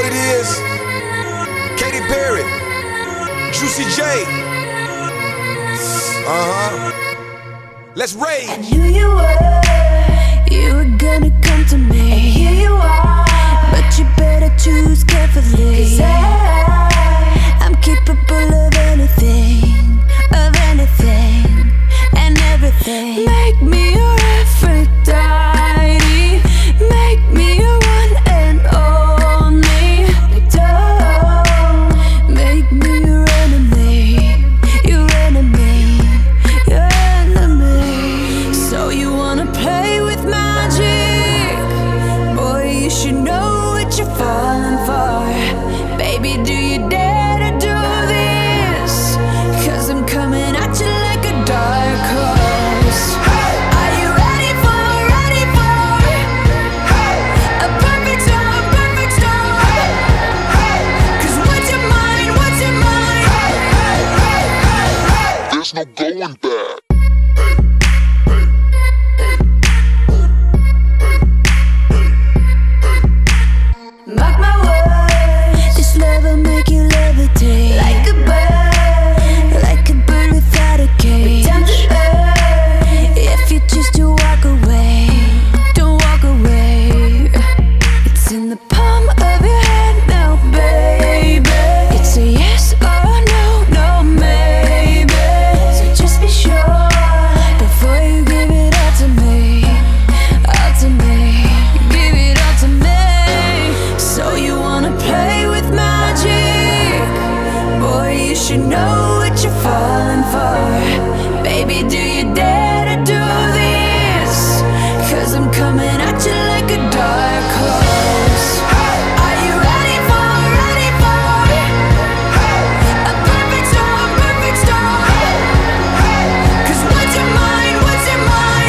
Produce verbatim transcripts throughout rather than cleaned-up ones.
it is? Katy Perry, Juicy J. Uh-huh. Let's rage. I knew you were, you were gonna come to me, and here you are, but you better choose carefully. 'Cause I, I'm capable of anything, of anything, and everything. Make me your Aphrodite, make me your one and only. Don't make me your enemy, your enemy, your enemy. So you wanna play with magic? Boy, you should know what you're falling for. Baby, do you dare to do this? 'Cause I'm coming at you like a dark horse. Are you ready for, ready for a perfect storm, perfect storm? 'Cause what's your mind, what's your mind? There's no going back. Mark my words, this love will make you levitate like a bird, like a bird without a cage. Down to earth, if you choose to walk away, don't walk away. It's in the palm of your hand now, baby. It's a yes or no, no maybe. So just be sure before you give it all to me, all to me. Give it all to me. So you wanna play with magic? Boy, you should know what you're falling for. Baby, do you dare to do this? 'Cause I'm coming at you like a dark horse. Are you ready for, ready for a perfect storm, perfect storm? 'Cause what's your mind, what's your mind?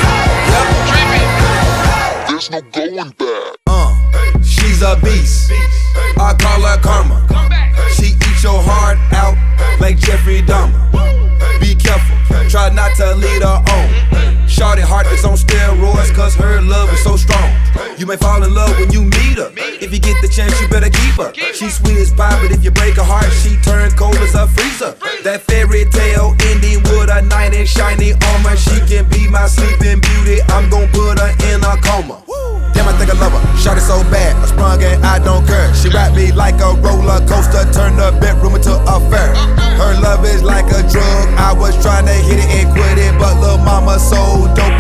There's no going back. Uh, she's a beast. I call her karma. She eats your heart out like Jeffrey Dahmer. Be careful, try not to lead her on. Shorty heart is on steroids, 'cause her love is so strong. You may fall in love when you meet her. If you get the chance, you better keep her. She's sweet as pie, but if you break her heart, she turn cold as a freezer. That fairy tale ending with a knight in shiny armor. She can be my sleeping beauty, I'm gon' put her in a coma. Damn, I think I love her. Shot it so bad, I sprung and I don't care. She wrapped me like a roller coaster, turned the bedroom into a fair. Her love is like a drug. I was trying to hit it and quit it, but lil' mama so dope